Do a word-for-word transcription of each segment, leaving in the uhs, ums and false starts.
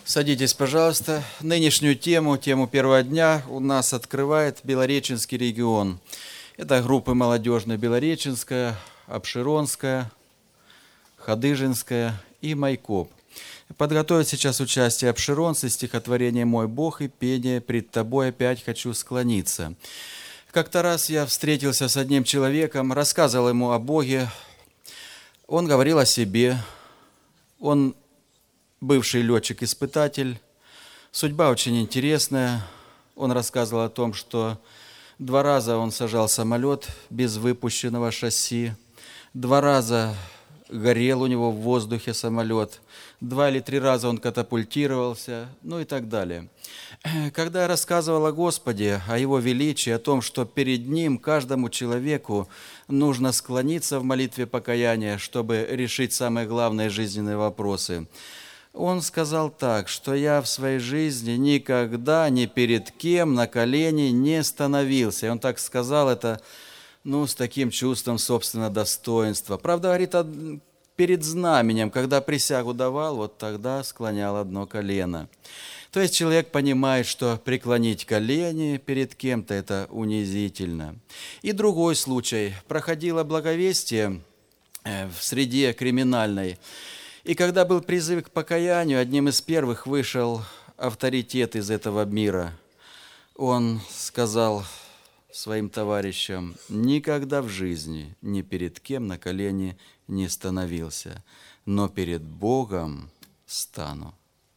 Садитесь, пожалуйста. Нынешнюю тему, тему первого дня у нас открывает Белореченский регион. Это группы молодежная Белореченская, Обширонская, Хадыжинская и Майкоп. Подготовить сейчас участие обширонцы, стихотворение «Мой Бог» и пение «Пред тобой опять хочу склониться». Как-то раз я встретился с одним человеком, рассказывал ему о Боге. Он говорил о себе. Он бывший летчик-испытатель. Судьба очень интересная. Он рассказывал о том, что два раза он сажал самолет без выпущенного шасси, два раза горел у него в воздухе самолет, два или три раза он катапультировался, ну и так далее. Когда я рассказывал о Господе, о Его величии, о том, что перед Ним каждому человеку нужно склониться в молитве покаяния, чтобы решить самые главные жизненные вопросы, он сказал так, что я в своей жизни никогда ни перед кем на колени не становился. И он так сказал это, ну, с таким чувством собственного достоинства. Правда, говорит, перед знаменем, когда присягу давал, вот тогда склонял одно колено. То есть человек понимает, что преклонить колени перед кем-то – это унизительно. И другой случай. Проходило благовестие в среде криминальной. И когда был призыв к покаянию, одним из первых вышел авторитет из этого мира. Он сказал своим товарищам: «Никогда в жизни ни перед кем на колени не становился, но перед Богом стану».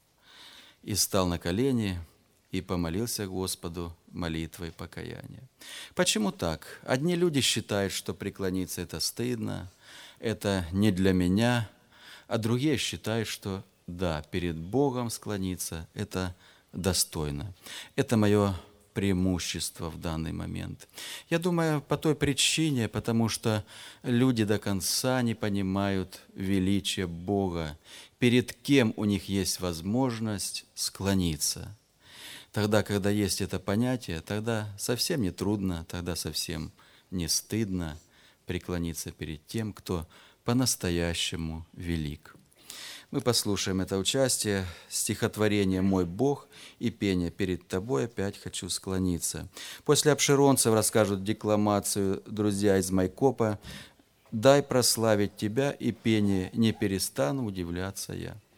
И стал на колени и помолился Господу молитвой покаяния. Почему так? Одни люди считают, что преклониться – это стыдно, это не для меня, а другие считают, что да, перед Богом склониться – это достойно. Это мое преимущество в данный момент. Я думаю, по той причине, потому что люди до конца не понимают величия Бога, перед кем у них есть возможность склониться. Тогда, когда есть это понятие, тогда совсем не трудно, тогда совсем не стыдно преклониться перед тем, кто по-настоящему велик. Мы послушаем это участие, стихотворение «Мой Бог» и пение «Перед тобой опять хочу склониться». После обширонцев расскажут декламацию друзья из Майкопа «Дай прославить тебя» и пение «Не перестану удивляться я».